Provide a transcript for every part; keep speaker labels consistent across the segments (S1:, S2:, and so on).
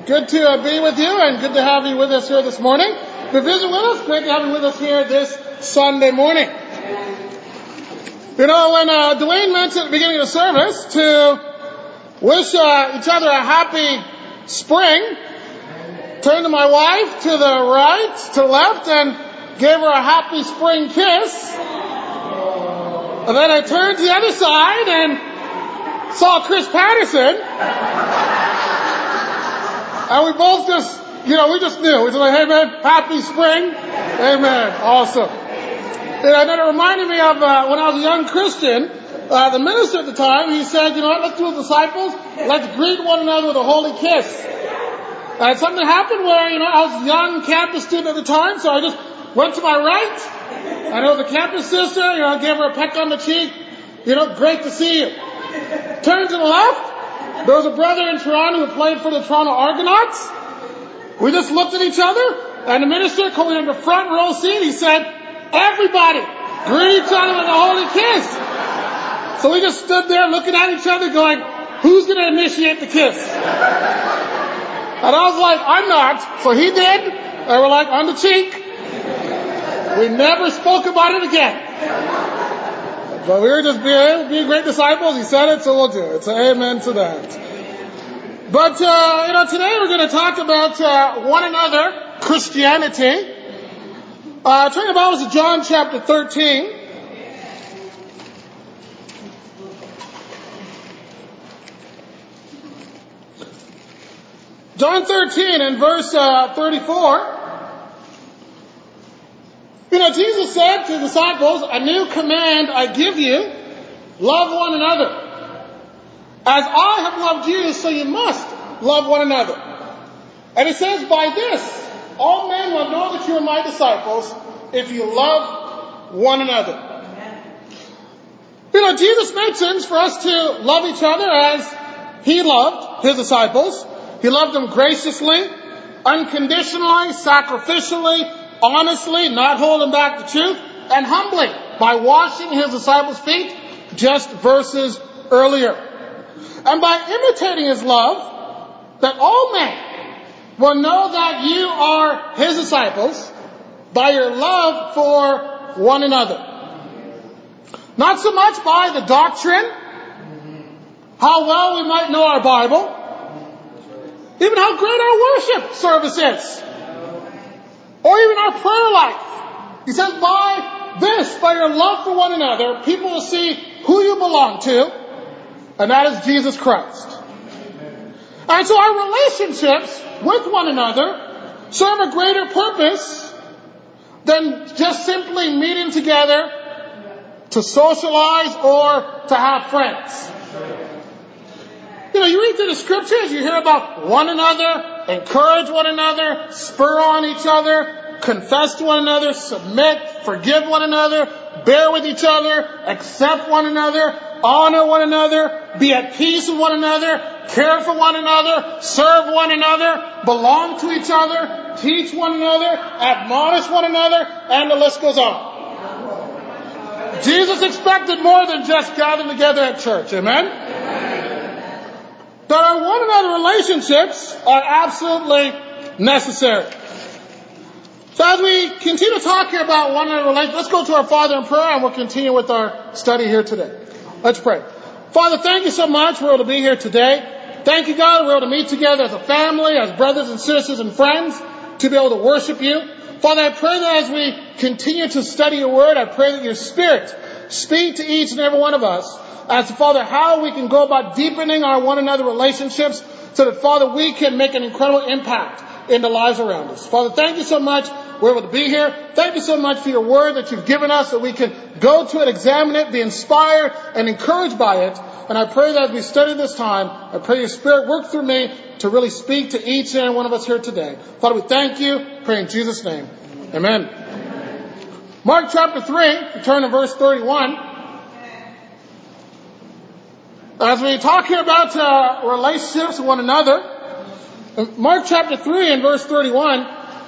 S1: Good to be with you and good to have you with us here this morning. If you visit with us, great to have you with us here this Sunday morning. You know, when Dwayne mentioned at the beginning of the service to wish each other a happy spring, turned to my wife to the right, to the left, and gave her a happy spring kiss. And then I turned to the other side and saw Chris Patterson. And we both just, we just knew. We just like, hey man, happy spring. Amen. Awesome. And then it reminded me of when I was a young Christian, the minister at the time, he said, let's do as disciples, let's greet one another with a holy kiss. And something happened where, I was a young campus student at the time, so I just went to my right. I know the campus sister, gave her a peck on the cheek. Great to see you. Turned to the left. There was a brother in Toronto who played for the Toronto Argonauts. We just looked at each other, and the minister coming in the front row seat, he said, everybody, greet each other with a holy kiss. So we just stood there looking at each other going, who's going to initiate the kiss? And I was like, I'm not. So he did, and we're like, on the cheek. We never spoke about it again. But we were just being great disciples. He said it, so we'll do it. So amen to that. But, today we're going to talk about one another, Christianity. Turn your Bibles to John chapter 13. John 13 and verse 34. Jesus said to the disciples, a new command I give you, love one another. As I have loved you, so you must love one another. And it says, by this, all men will know that you are my disciples, if you love one another. Jesus mentions for us to love each other as he loved his disciples. He loved them graciously, unconditionally, sacrificially, honestly, not holding back the truth, and humbly by washing his disciples' feet just verses earlier. And by imitating his love, that all men will know that you are his disciples by your love for one another. Not so much by the doctrine, how well we might know our Bible, even how great our worship service is, or even our prayer life. He says, by your love for one another, people will see who you belong to, and that is Jesus Christ. And so our relationships with one another serve a greater purpose than just simply meeting together to socialize or to have friends. You read through the scriptures, you hear about one another, encourage one another, spur on each other, confess to one another, submit, forgive one another, bear with each other, accept one another, honor one another, be at peace with one another, care for one another, serve one another, belong to each other, teach one another, admonish one another, and the list goes on. Jesus expected more than just gathering together at church. Amen? That our one another relationships are absolutely necessary. So as we continue talking about one another relationships, let's go to our Father in prayer and we'll continue with our study here today. Let's pray. Father, thank you so much we're able to be here today. Thank you, God, we're able to meet together as a family, as brothers and sisters and friends, to be able to worship you. Father, I pray that as we continue to study your word, I pray that your Spirit speak to each and every one of us as to, Father, how we can go about deepening our one another relationships so that, Father, we can make an incredible impact in the lives around us. Father, thank you so much we're able to be here. Thank you so much for your word that you've given us so we can go to it, examine it, be inspired and encouraged by it. And I pray that as we study this time, I pray your Spirit work through me to really speak to each and every one of us here today. Father, we thank you. Pray in Jesus' name. Amen. Mark chapter 3, turn to verse 31. As we talk here about relationships with one another, Mark chapter 3 and verse 31,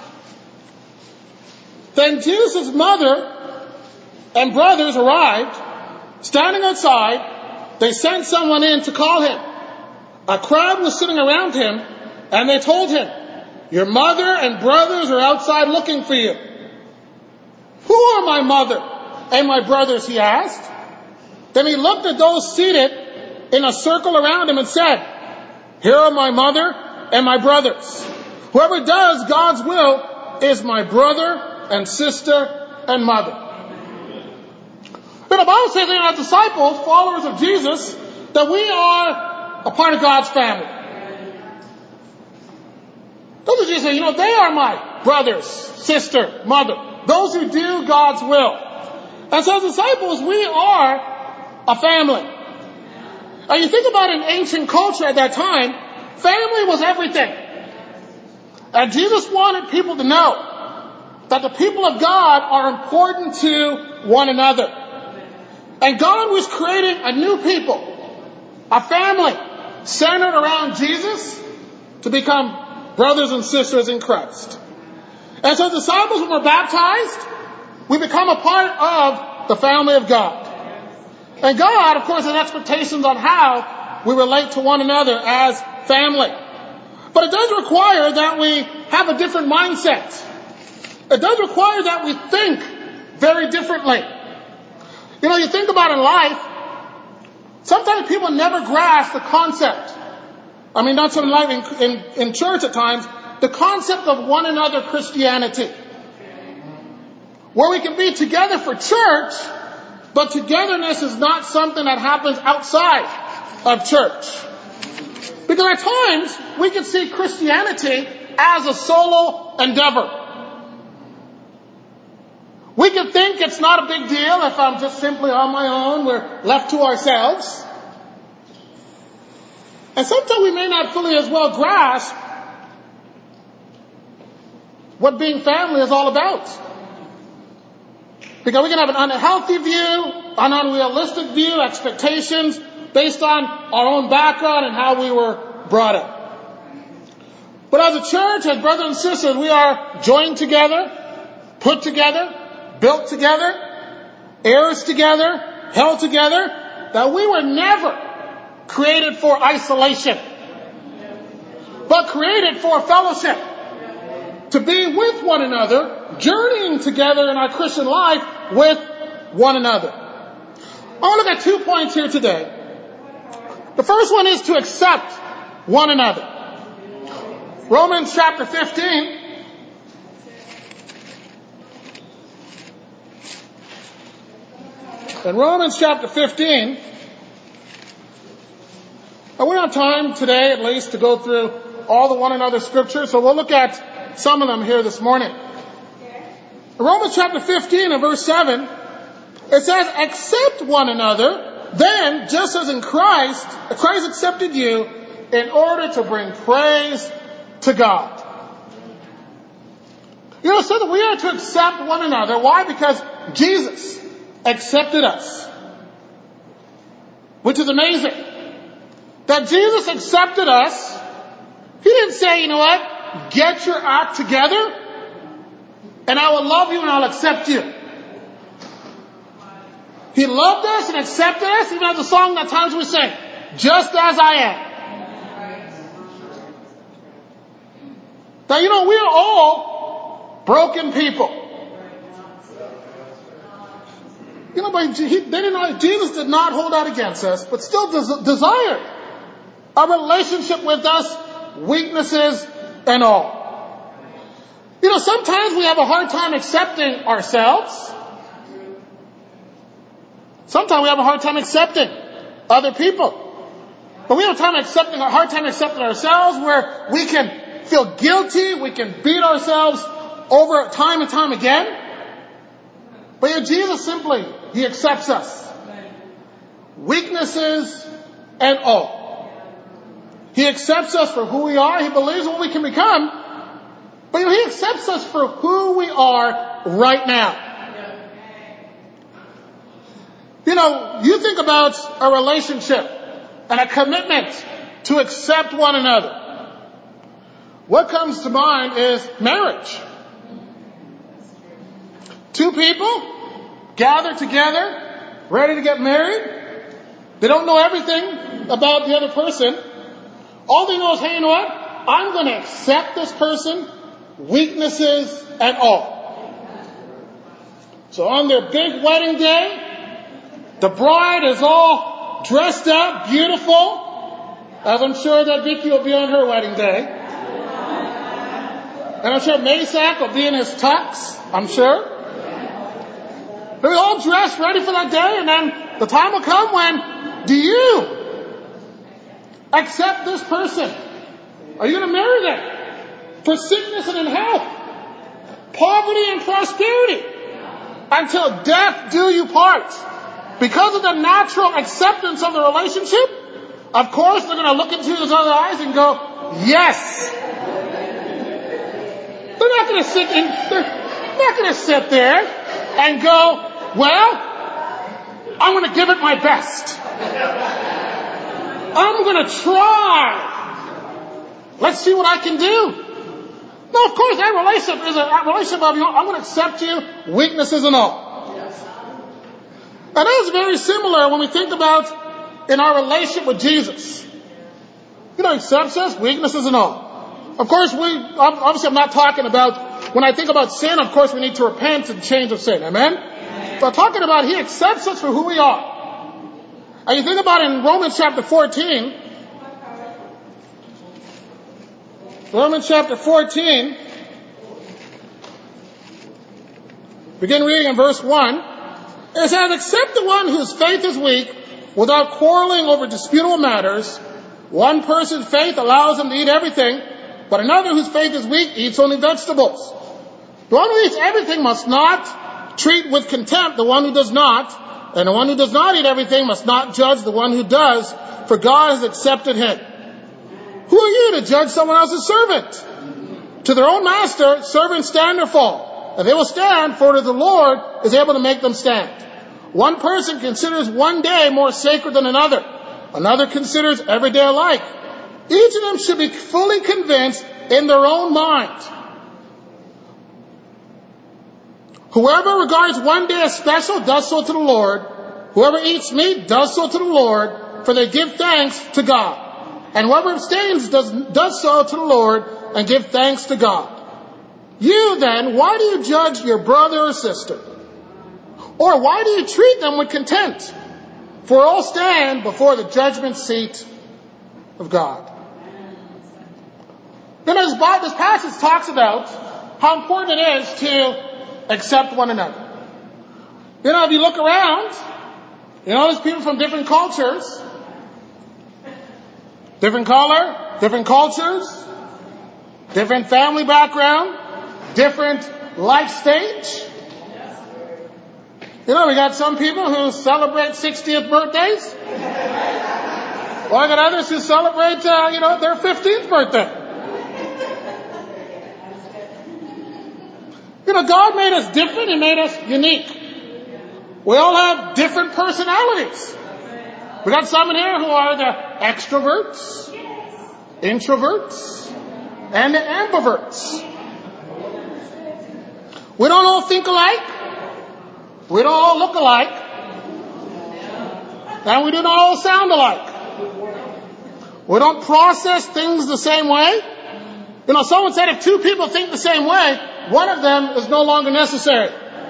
S1: then Jesus' mother and brothers arrived. Standing outside, they sent someone in to call him. A crowd was sitting around him, And they told him, your mother and brothers are outside looking for you. Who are my mother and my brothers, he asked. Then he looked at those seated in a circle around him and said, here are my mother and my brothers. Whoever does God's will is my brother and sister and mother. But the Bible says that as disciples, followers of Jesus, that we are a part of God's family. Those of Jesus say, they are my brothers, sister, mother. Those who do God's will. And so as disciples, we are a family. And you think about in ancient culture at that time, family was everything. And Jesus wanted people to know that the people of God are important to one another. And God was creating a new people, a family centered around Jesus to become brothers and sisters in Christ. And so disciples, when we're baptized, we become a part of the family of God. And God, of course, has expectations on how we relate to one another as family. But it does require that we have a different mindset. It does require that we think very differently. You think about in life, sometimes people never grasp the concept. Not so in life, in church at times, the concept of one another Christianity. Where we can be together for church, but togetherness is not something that happens outside of church. Because at times, we can see Christianity as a solo endeavor. We can think it's not a big deal if I'm just simply on my own, we're left to ourselves. And sometimes we may not fully as well grasp what being family is all about. Because we can have an unhealthy view, an unrealistic view, expectations based on our own background and how we were brought up. But as a church, as brothers and sisters, we are joined together, put together, built together, heirs together, held together, that we were never created for isolation, but created for fellowship, to be with one another, journeying together in our Christian life with one another. I want to look at 2 points here today. The first one is to accept one another. Romans chapter 15. In Romans chapter 15, and we don't have time today, at least, to go through all the one another scriptures, so we'll look at some of them here this morning. In Romans chapter 15 and verse 7, it says, accept one another, then, just as in Christ accepted you in order to bring praise to God. So that we are to accept one another. Why? Because Jesus accepted us. Which is amazing. That Jesus accepted us. He didn't say, get your act together and I will love you and I'll accept you. He loved us and accepted us, even as the song that times we sing, just as I am. Now, we are all broken people. But Jesus did not hold out against us, but still desired a relationship with us, weaknesses and all. Sometimes we have a hard time accepting ourselves. Sometimes we have a hard time accepting other people. But we have a hard time accepting ourselves, where we can feel guilty, we can beat ourselves over time and time again. But yet Jesus simply, He accepts us. Weaknesses and all. He accepts us for who we are. He believes what we can become. But He accepts us for who we are right now. You think about a relationship and a commitment to accept one another. What comes to mind is marriage. Two people gather together, ready to get married. They don't know everything about the other person. All they know is, hey, I'm going to accept this person, weaknesses and all. So on their big wedding day, the bride is all dressed up, beautiful, as I'm sure that Vicky will be on her wedding day. And I'm sure Masak will be in his tux, I'm sure. They're all dressed, ready for that day, and then the time will come when, do you accept this person? Are you going to marry them for sickness and in health, poverty and prosperity, until death do you part? Because of the natural acceptance of the relationship, of course they're going to look into his other eyes and go, yes. They're not going to sit there and go, well, I'm going to give it my best. I'm going to try. Let's see what I can do. No, of course, that relationship is a relationship of, I'm going to accept you, weaknesses and all. And that is very similar when we think about in our relationship with Jesus. He accepts us, weaknesses and all. Of course, obviously I'm not talking about, when I think about sin, of course we need to repent and change of sin. Amen? But I'm talking about he accepts us for who we are. And you think about in Romans chapter 14, begin reading in verse 1. It says, except the one whose faith is weak, without quarreling over disputable matters, one person's faith allows him to eat everything, but another whose faith is weak eats only vegetables. The one who eats everything must not treat with contempt the one who does not, and the one who does not eat everything must not judge the one who does, for God has accepted him. Who are you to judge someone else's servant? To their own master, servants stand or fall, and they will stand, for the Lord is able to make them stand. One person considers one day more sacred than another. Another considers every day alike. Each of them should be fully convinced in their own mind. Whoever regards one day as special does so to the Lord. Whoever eats meat does so to the Lord, for they give thanks to God. And whoever abstains does so to the Lord and give thanks to God. You then, why do you judge your brother or sister? Or why do you treat them with contempt? For all stand before the judgment seat of God. Then this passage talks about how important it is to accept one another. If you look around, there's people from different cultures, different color, different cultures, different family background, different life stage. We got some people who celebrate 60th birthdays. Well, I got others who celebrate, their 15th birthday. God made us different. He made us unique. We all have different personalities. We got some in here who are the extroverts, introverts, and the ambiverts. We don't all think alike. We don't all look alike. And we do not all sound alike. We don't process things the same way. Someone said if two people think the same way, one of them is no longer necessary.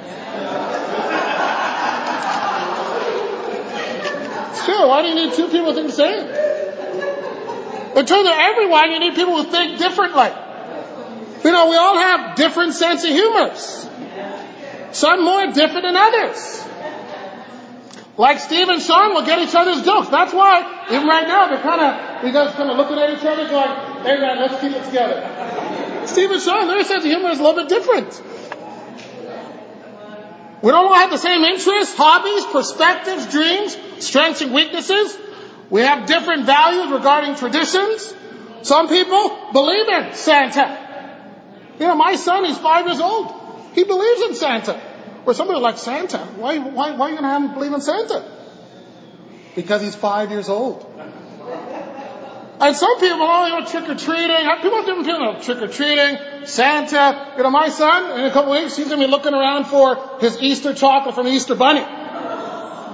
S1: It's true. Why do you need two people to think the same? In terms of everyone, you need people who think differently. We all have different sense of humors. Some more different than others. Like Steve and Sean will get each other's jokes. That's why, even right now, you guys kind of looking at each other going, hey man, let's keep it together. Steve and Sean, their sense of humor is a little bit different. We don't all have the same interests, hobbies, perspectives, dreams, strengths and weaknesses. We have different values regarding traditions. Some people believe in Santa. My son, he's 5 years old. He believes in Santa. Or somebody like Santa. Why are you going to have him believe in Santa? Because he's 5 years old. And some people, trick-or-treating. People have different feelings. Trick-or-treating, Santa. My son, in a couple weeks, he's going to be looking around for his Easter chocolate from the Easter Bunny.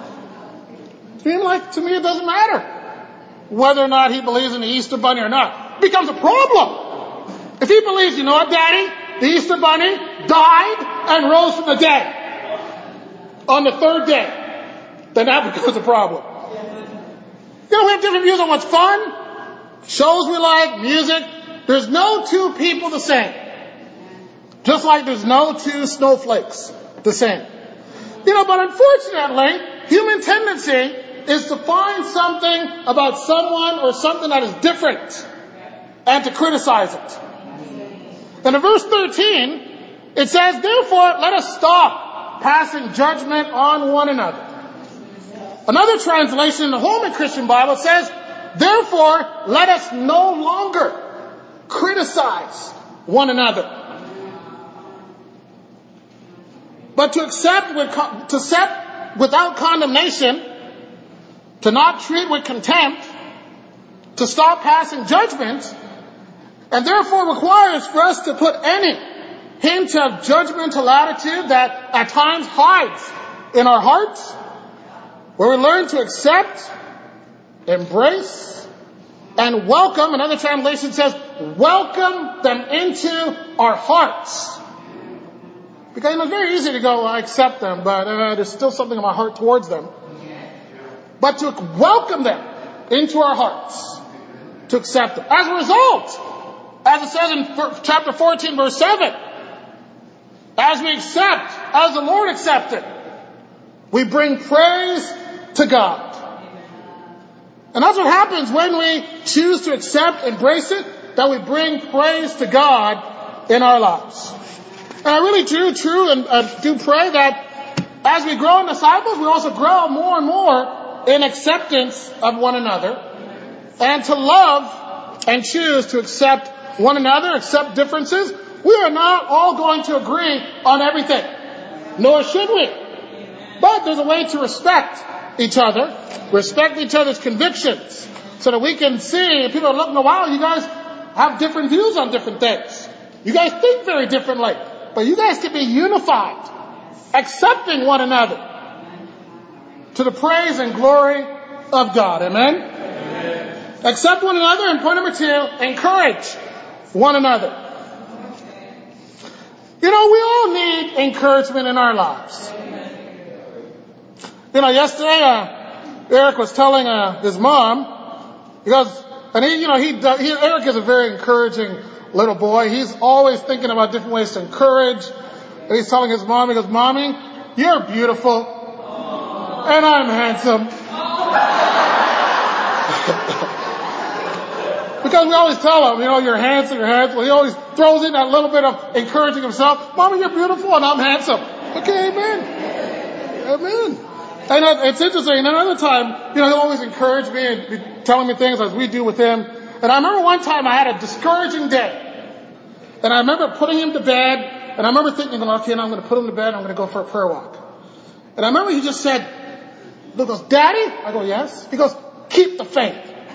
S1: To me, it doesn't matter whether or not he believes in the Easter Bunny or not. it becomes a problem. If he believes, you know what, Daddy? The Easter Bunny died and rose from the dead on the third day, then that becomes a problem. You know, we have different views on what's fun, shows we like, music. There's no two people the same. Just like there's no two snowflakes the same. You know, but unfortunately, human tendency is to find something about someone or something that is different and to criticize it. And in verse 13, it says, therefore, let us stop passing judgment on one another. Another translation in the Holman Christian Bible says, therefore, let us no longer criticize one another, but to accept without condemnation, to not treat with contempt, to stop passing judgment, and therefore requires for us to put any hint of judgmental attitude that at times hides in our hearts, where we learn to accept, embrace, and welcome. Another translation says, welcome them into our hearts. Because it's very easy to go, well, I accept them, but there's still something in my heart towards them. But to welcome them into our hearts, to accept them. As a result, as it says in chapter 14, verse 7, as we accept, as the Lord accepted, we bring praise to God. And that's what happens when we choose to accept, embrace it, that we bring praise to God in our lives. And I really do pray that as we grow in disciples, we also grow more and more in acceptance of one another and to love and choose to accept one another, accept differences. We are not all going to agree on everything, nor should we. But there's a way to respect each other's convictions, so that we can see, people are looking, wow, you guys have different views on different things. You guys think very differently, but you guys can be unified, accepting one another to the praise and glory of God. Amen? Amen. Accept one another, and point number 2, encourage one another. You know, we all need encouragement in our lives. You know, yesterday, Eric was telling his mom, Eric is a very encouraging little boy. He's always thinking about different ways to encourage. And he's telling his mom, he goes, Mommy, you're beautiful. And I'm handsome. Because we always tell him, you're handsome, you're handsome. He always throws in that little bit of encouraging himself. Mommy, you're beautiful and I'm handsome. Okay, amen. Amen. And it's interesting. And another time, he'll always encourage me and be telling me things as we do with him. And I remember one time I had a discouraging day. And I remember putting him to bed. And I remember thinking, okay, now I'm going to put him to bed. I'm going to go for a prayer walk. And I remember he just said, he goes, Daddy? I go, yes. He goes, keep the faith.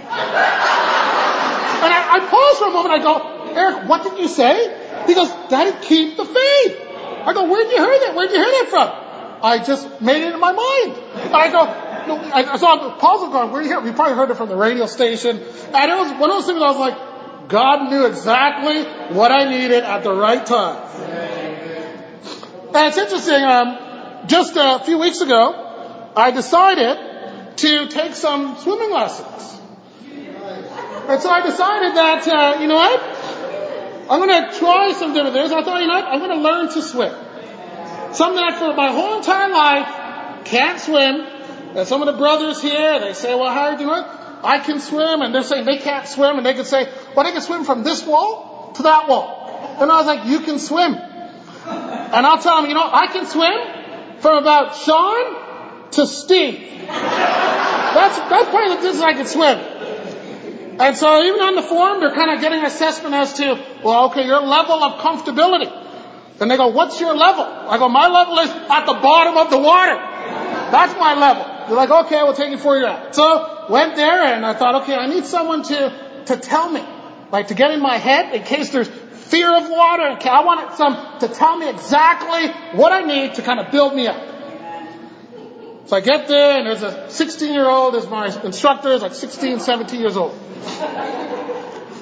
S1: And I paused for a moment. I go, Eric, what did you say? He goes, Daddy, keep the faith. I go, where'd you hear that? Where'd you hear that from? I just made it in my mind. And I go, no, so I'm pausing going, where do you hear it? You probably heard it from the radio station. And it was one of those things I was like, God knew exactly what I needed at the right time. And it's interesting, just a few weeks ago, I decided to take some swimming lessons. And so I decided that, you know what? I'm going to try some different things. I thought, you know what? I'm going to learn to swim. Something that for my whole entire life can't swim. And some of the brothers here, they say, well, how are you doing? I can swim. And they're saying they can't swim. And they can say, well, they can swim from this wall to that wall. And I was like, you can swim. And I'll tell them, I can swim from about Sean to Steve. That's probably the distance I can swim. And so even on the form, they're kind of getting an assessment as to, well, okay, your level of comfortability. And they go, what's your level? I go, my level is at the bottom of the water. That's my level. They're like, okay, we'll take you for your at. So went there and I thought, okay, I need someone to tell me, like to get in my head in case there's fear of water. I want some to tell me exactly what I need to kind of build me up. So I get there and there's a 16-year-old as my instructor, is like 16, 17 years old.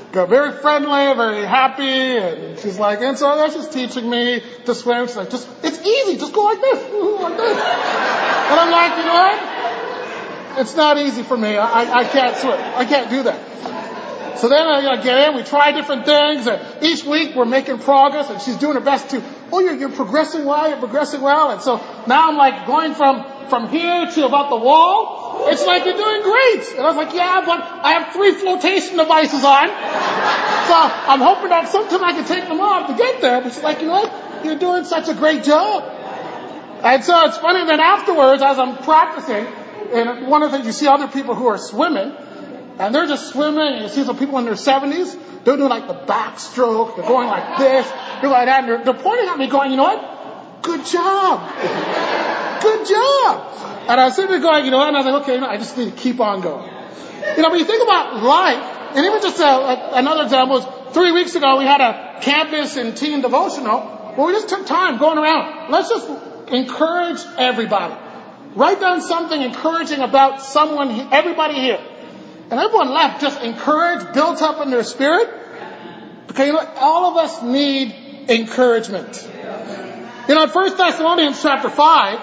S1: very friendly, very happy, and she's like, and so she's teaching me to swim. She's like, it's easy, just go like this, like this. And I'm like, you know what? It's not easy for me. I can't swim. I can't do that. So then I get in, we try different things, and each week we're making progress, and she's doing her best to, you're progressing well, and so now I'm like going from here to about the wall. It's like, you're doing great. And I was like, yeah, but I have 3 flotation devices on, so I'm hoping that sometime I can take them off to get there. But she's like, you know what? You're doing such a great job. And so it's funny that afterwards, as I'm practicing, and one of the things, you see other people who are swimming, and they're just swimming, and you see some people in their 70s, they're doing like the backstroke, they're going like this, they're like that, and they're pointing at me going, you know what? Good job. Good job. And I was sitting there going, you know what? And I was like, okay, I just need to keep on going. When you think about life, and even just another example is 3 weeks ago, we had a campus and teen devotional where we just took time going around. Let's just encourage everybody. Write down something encouraging about everybody here. And everyone left just encouraged, built up in their spirit. Okay, all of us need encouragement. In 1 Thessalonians chapter 5,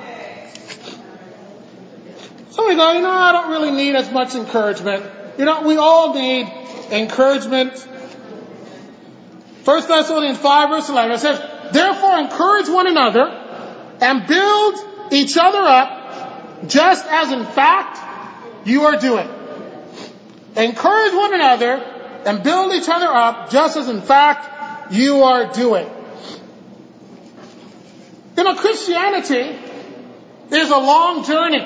S1: somebody go, I don't really need as much encouragement. We all need encouragement. 1 Thessalonians 5 verse 11, it says, therefore encourage one another and build each other up, just as in fact you are doing. Encourage one another and build each other up, just as in fact you are doing. Christianity is a long journey.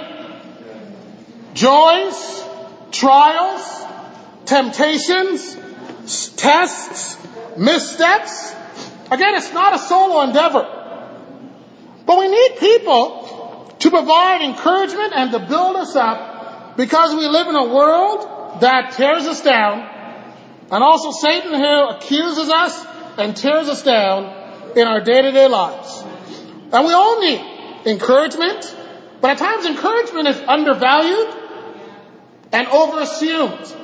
S1: Joys, trials, temptations, tests, missteps. Again, it's not a solo endeavor. But we need people to provide encouragement and to build us up, because we live in a world that tears us down, and also Satan who accuses us and tears us down in our day-to-day lives. And we all need encouragement, but at times encouragement is undervalued and overassumed.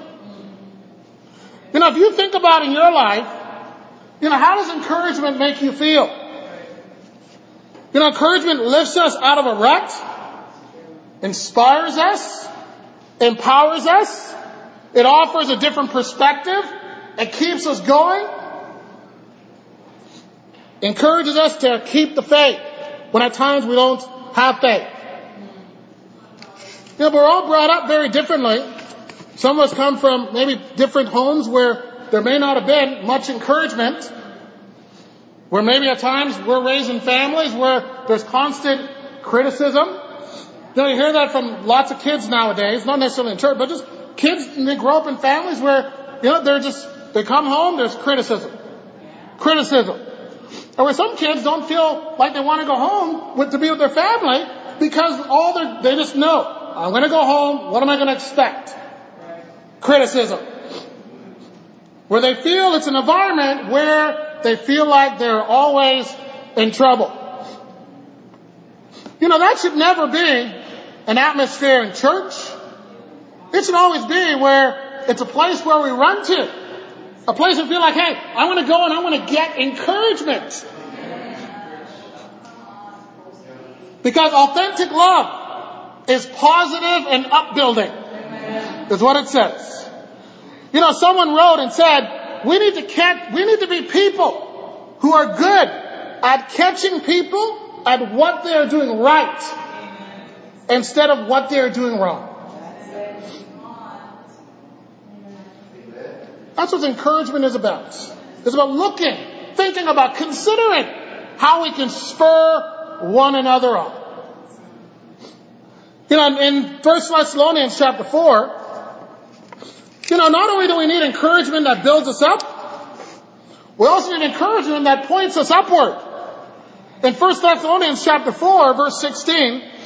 S1: If you think about in your life, how does encouragement make you feel? Encouragement lifts us out of a rut, inspires us, empowers us. It offers a different perspective. It keeps us going. Encourages us to keep the faith when at times we don't have faith. We're all brought up very differently. Some of us come from maybe different homes where there may not have been much encouragement. Where maybe at times we're raised in families where there's constant criticism. You hear that from lots of kids nowadays, not necessarily in church, but just kids, and they grow up in families where, they come home, there's criticism. Or where some kids don't feel like they want to go home to be with their family because they just know, I'm going to go home, what am I going to expect? Criticism. Where they feel it's an environment where they feel like they're always in trouble. That should never be an atmosphere in church. It should always be where it's a place where we run to. A place where we feel like, hey, I want to go and I want to get encouragement. Because authentic love is positive and upbuilding. Is what it says. Someone wrote and said, we need to be people who are good at catching people at what they are doing right instead of what they are doing wrong. That's what encouragement is about. It's about looking, thinking about, considering how we can spur one another on. In 1 Thessalonians chapter 4, not only do we need encouragement that builds us up, we also need encouragement that points us upward. In 1 Thessalonians chapter 4, verse 16, it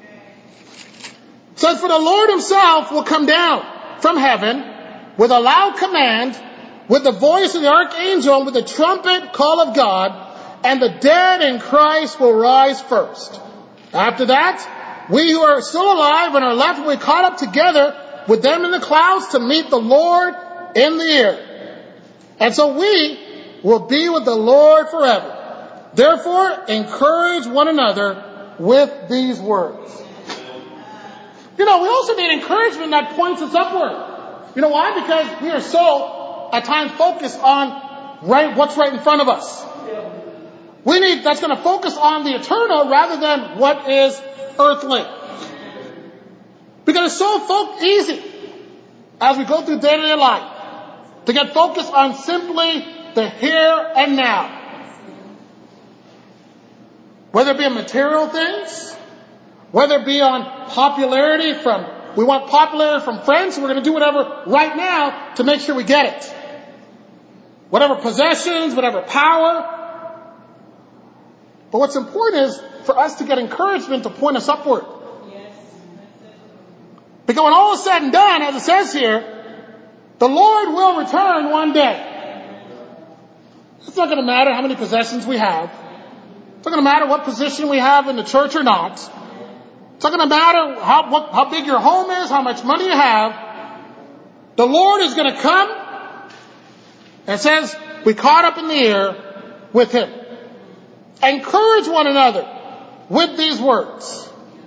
S1: says, for the Lord himself will come down from heaven with a loud command, with the voice of the archangel, with the trumpet call of God, and the dead in Christ will rise first. After that, we who are still alive and are left will be caught up together with them in the clouds to meet the Lord in the air. And so we will be with the Lord forever. Therefore, encourage one another with these words. We also need encouragement that points us upward. You know why? Because we are so, at times, focused on what's right in front of us. We need that's going to focus on the eternal rather than what is earthly. Because it's so easy as we go through day-to-day life to get focused on simply the here and now. Whether it be on material things, whether it be on popularity we want popularity from friends, so we're going to do whatever right now to make sure we get it. Whatever possessions, whatever power. But what's important is for us to get encouragement to point us upward. Because when all is said and done, as it says here, the Lord will return one day. It's not going to matter how many possessions we have. It's not going to matter what position we have in the church or not. It's not going to matter how big your home is, how much money you have. The Lord is going to come, and it says, we caught up in the air with Him. Encourage one another with these words.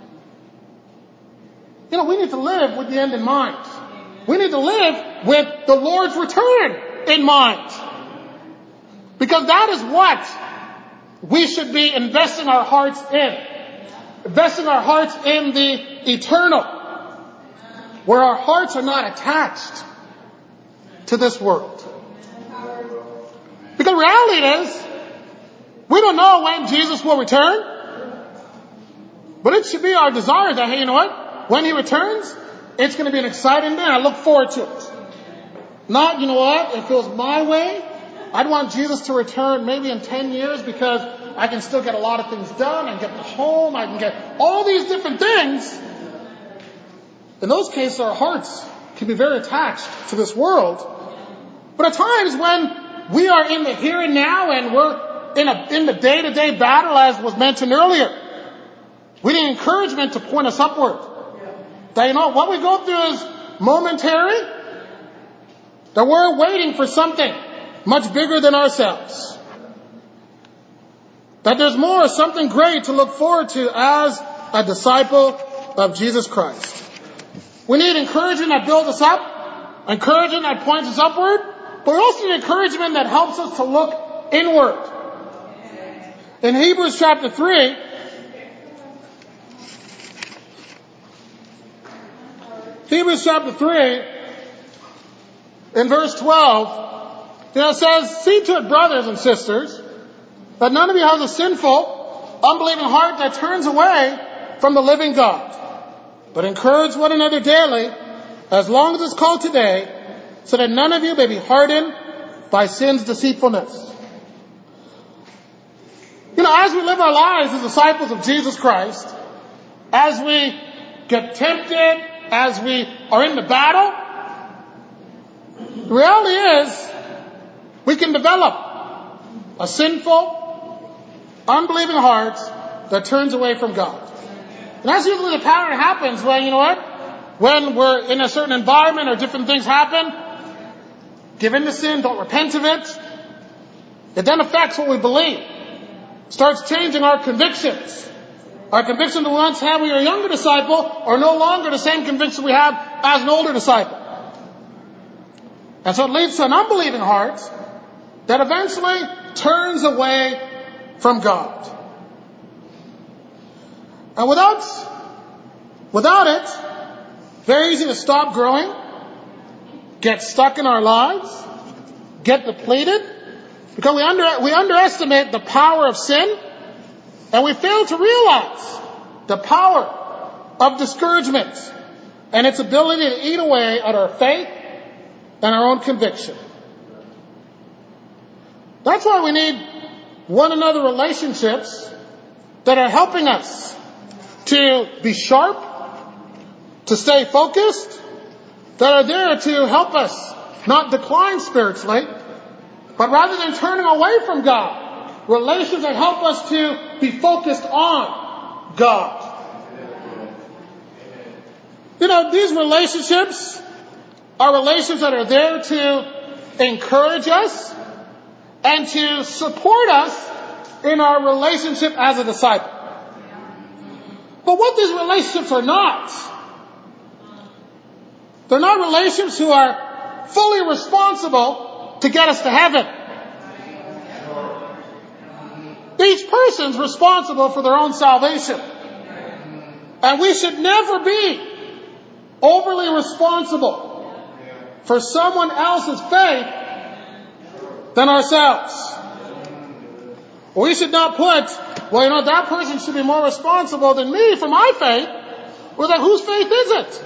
S1: We need to live with the end in mind. We need to live with the Lord's return in mind. Because that is what we should be investing our hearts in. Investing our hearts in the eternal. Where our hearts are not attached to this world. Because the reality is, we don't know when Jesus will return. But it should be our desire that, hey, you know what? When He returns, it's going to be an exciting day. I look forward to it. Not, you know what? If it was my way, I'd want Jesus to return maybe in 10 years because I can still get a lot of things done. I can get the home. I can get all these different things. In those cases, our hearts can be very attached to this world. But at times when we are in the here and now and we're in the day-to-day battle, as was mentioned earlier, we need encouragement to point us upward. That, what we go through is momentary. That we're waiting for something much bigger than ourselves. That there's more, something great to look forward to as a disciple of Jesus Christ. We need encouragement that builds us up. Encouragement that points us upward. But we also need encouragement that helps us to look inward. In Hebrews chapter 3, in verse 12, it says, see to it, brothers and sisters, that none of you has a sinful, unbelieving heart that turns away from the living God. But encourage one another daily, as long as it's called today, so that none of you may be hardened by sin's deceitfulness. As we live our lives as disciples of Jesus Christ, as we get tempted, as we are in the battle, the reality is we can develop a sinful, unbelieving heart that turns away from God. And that's usually the pattern that happens when, when we're in a certain environment or different things happen, give in to sin, don't repent of it. It then affects what we believe. Starts changing our convictions. Our convictions we once had when we were a younger disciple are no longer the same conviction we have as an older disciple. And so it leads to an unbelieving heart that eventually turns away from God. And without it, very easy to stop growing, get stuck in our lives, get depleted, because we underestimate the power of sin, and we fail to realize the power of discouragement and its ability to eat away at our faith and our own conviction. That's why we need one another relationships that are helping us to be sharp, to stay focused, that are there to help us not decline spiritually, but rather than turning away from God, relations that help us to be focused on God. These relationships are relations that are there to encourage us and to support us in our relationship as a disciple. But what these relationships are not, they're not relationships who are fully responsible to get us to heaven. Each person's responsible for their own salvation. And we should never be overly responsible for someone else's faith than ourselves. We should not put, that person should be more responsible than me for my faith. Well, then whose faith is it?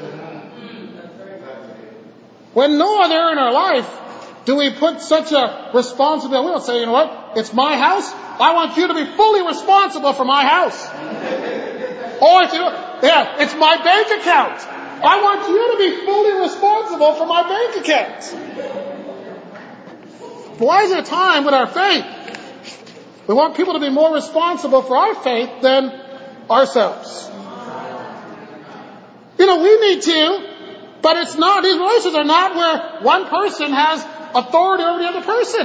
S1: When no other in our life do we put such a responsibility. We don't say, it's my house. I want you to be fully responsible for my house. It's my bank account. I want you to be fully responsible for my bank account. But why is there a time with our faith? We want people to be more responsible for our faith than ourselves. We need to, but it's not, these relationships are not where one person has authority over the other person.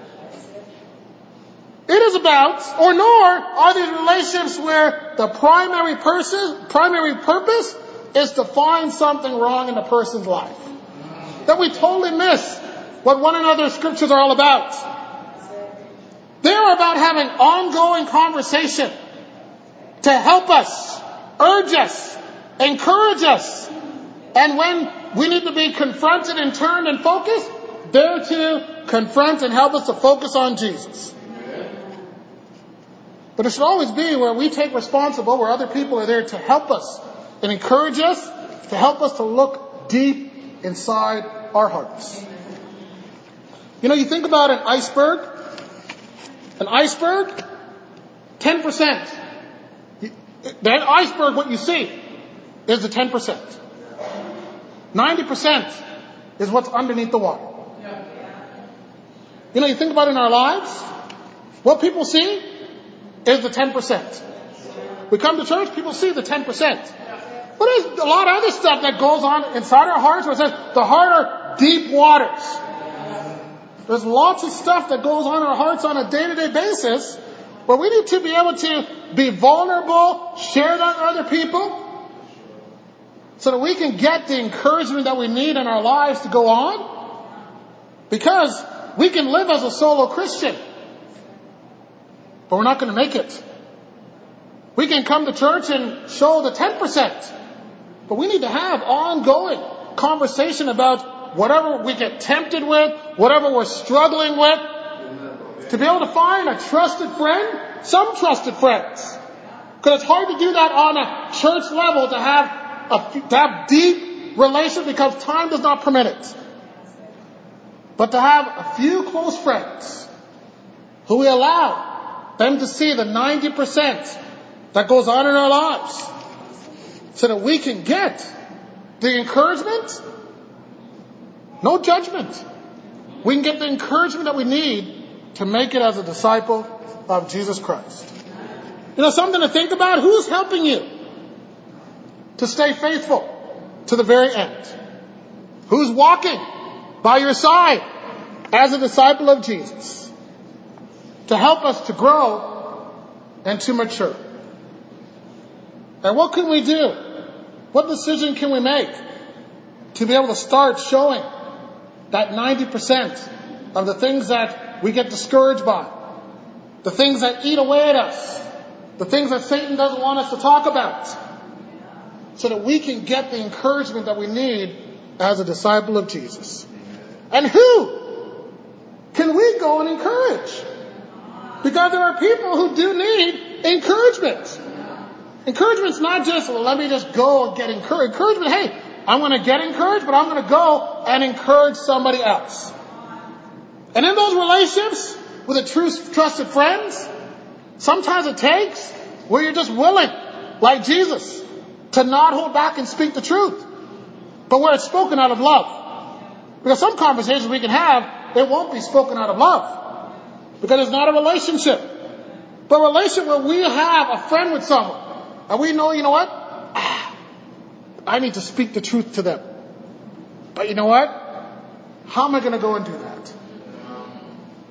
S1: It is about, nor are these relationships where the primary purpose is to find something wrong in the person's life. That we totally miss what one another's scriptures are all about. They are about having ongoing conversation to help us, urge us, encourage us. And when we need to be confronted and turned and focused, they're to confront and help us to focus on Jesus. But it should always be where we take responsibility, where other people are there to help us and encourage us, to help us to look deep inside our hearts. You think about an iceberg. An iceberg, 10%. That iceberg, what you see, is the 10%. 90% is what's underneath the water. You think about it in our lives, what people see is the 10%. We come to church, people see the 10%. But there's a lot of other stuff that goes on inside our hearts where it says the heart are deep waters. There's lots of stuff that goes on in our hearts on a day-to-day basis where we need to be able to be vulnerable, share that with other people so that we can get the encouragement that we need in our lives to go on. Because we can live as a solo Christian, but we're not going to make it. We can come to church and show the 10%, but we need to have ongoing conversation about whatever we get tempted with, whatever we're struggling with, to be able to find a trusted friend, some trusted friends. Because it's hard to do that on a church level, to have deep relations, because time does not permit it. But to have a few close friends who we allow them to see the 90% that goes on in our lives, so that we can get the encouragement. No judgment. We can get the encouragement that we need to make it as a disciple of Jesus Christ. Something to think about. Who's helping you to stay faithful to the very end? Who's walking by your side as a disciple of Jesus to help us to grow and to mature? And what can we do? What decision can we make to be able to start showing that 90% of the things that we get discouraged by, the things that eat away at us, the things that Satan doesn't want us to talk about, so that we can get the encouragement that we need as a disciple of Jesus? And who can we go and encourage? Because there are people who do need encouragement. Encouragement's not just, let me just go and get encouraged. Encouragement, hey, I'm going to get encouraged, but I'm going to go and encourage somebody else. And in those relationships with the true trusted friends, sometimes it takes where you're just willing, like Jesus, to not hold back and speak the truth, but where it's spoken out of love. Because some conversations we can have, it won't be spoken out of love, because it's not a relationship. But a relationship where we have a friend with someone, and we know, I need to speak the truth to them. But you know what? How am I going to go and do that?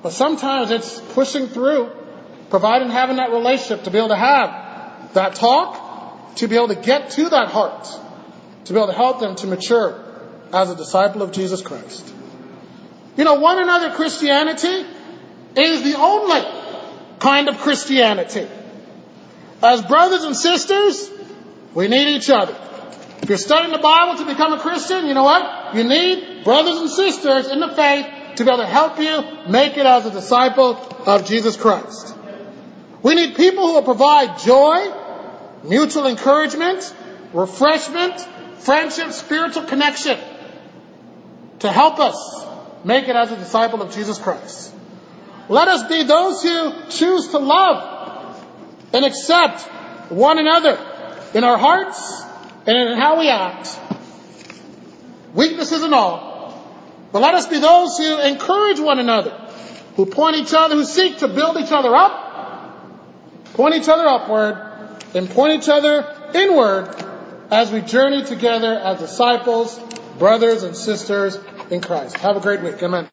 S1: But sometimes it's pushing through, providing having that relationship to be able to have that talk, to be able to get to that heart, to be able to help them to mature as a disciple of Jesus Christ. One another Christianity is the only kind of Christianity. As brothers and sisters, we need each other. If you're studying the Bible to become a Christian, you know what? You need brothers and sisters in the faith to be able to help you make it as a disciple of Jesus Christ. We need people who will provide joy, mutual encouragement, refreshment, friendship, spiritual connection to help us make it as a disciple of Jesus Christ. Let us be those who choose to love and accept one another in our hearts and in how we act, weaknesses and all. But let us be those who encourage one another, who who seek to build each other up, point each other upward, and point each other inward as we journey together as disciples, brothers and sisters in Christ. Have a great week. Amen.